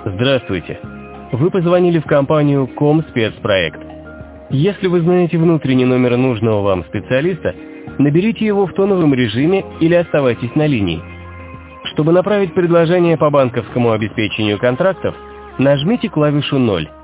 Здравствуйте. Вы позвонили в компанию «Комспецпроект». Если вы знаете внутренний номер нужного вам специалиста, наберите его в тоновом режиме или оставайтесь на линии. Чтобы направить предложение по банковскому обеспечению контрактов, нажмите клавишу 0.